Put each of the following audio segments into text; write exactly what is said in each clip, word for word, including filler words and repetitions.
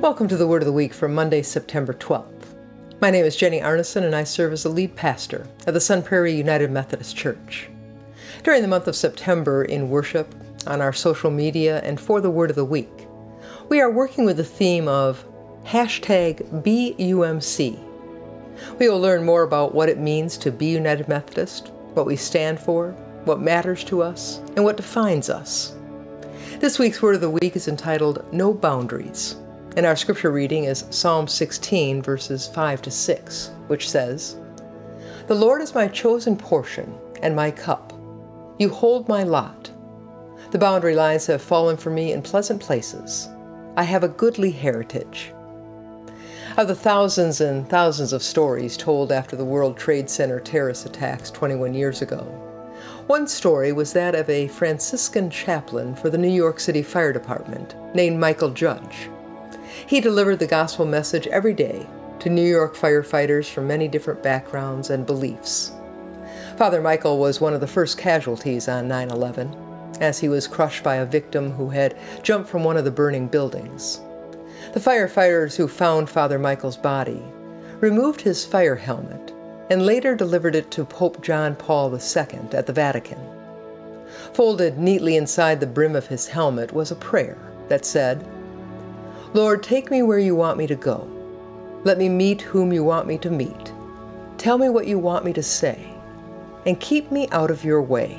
Welcome to the Word of the Week for Monday, September twelfth. My name is Jenny Arneson, and I serve as the lead pastor of the Sun Prairie United Methodist Church. During the month of September in worship, on our social media, and for the Word of the Week, we are working with the theme of hashtag B U M C. We will learn more about what it means to be United Methodist, what we stand for, what matters to us, and what defines us. This week's Word of the Week is entitled No Boundaries, and our scripture reading is Psalm sixteen, verses five to six, which says, "The Lord is my chosen portion and my cup. You hold my lot. The boundary lines have fallen for me in pleasant places. I have a goodly heritage." Of the thousands and thousands of stories told after the World Trade Center terrorist attacks twenty-one years ago, one story was that of a Franciscan chaplain for the New York City Fire Department named Michael Judge. He delivered the gospel message every day to New York firefighters from many different backgrounds and beliefs. Father Michael was one of the first casualties on nine eleven, as he was crushed by a victim who had jumped from one of the burning buildings. The firefighters who found Father Michael's body removed his fire helmet and later delivered it to Pope John Paul the Second at the Vatican. Folded neatly inside the brim of his helmet was a prayer that said, "Lord, take me where you want me to go. Let me meet whom you want me to meet. Tell me what you want me to say, and keep me out of your way."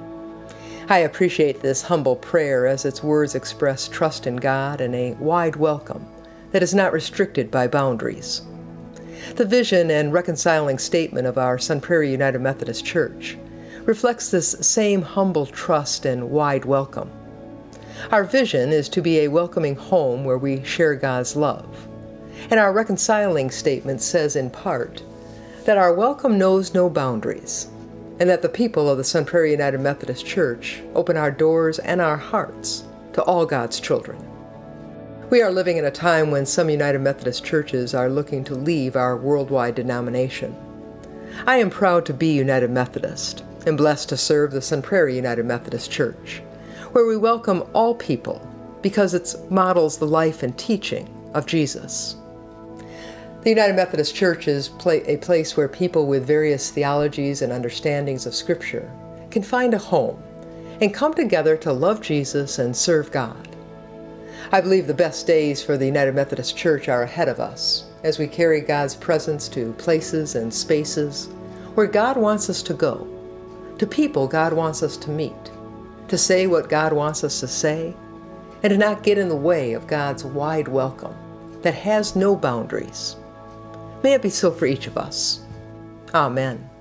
I appreciate this humble prayer as its words express trust in God and a wide welcome that is not restricted by boundaries. The vision and reconciling statement of our Sun Prairie United Methodist Church reflects this same humble trust and wide welcome. Our vision is to be a welcoming home where we share God's love. And our reconciling statement says in part that our welcome knows no boundaries, and that the people of the Sun Prairie United Methodist Church open our doors and our hearts to all God's children. We are living in a time when some United Methodist churches are looking to leave our worldwide denomination. I am proud to be United Methodist and blessed to serve the Sun Prairie United Methodist Church, where we welcome all people because it models the life and teaching of Jesus. The United Methodist Church is a place where people with various theologies and understandings of Scripture can find a home and come together to love Jesus and serve God. I believe the best days for the United Methodist Church are ahead of us as we carry God's presence to places and spaces where God wants us to go, to people God wants us to meet, to say what God wants us to say, and to not get in the way of God's wide welcome that has no boundaries. May it be so for each of us. Amen.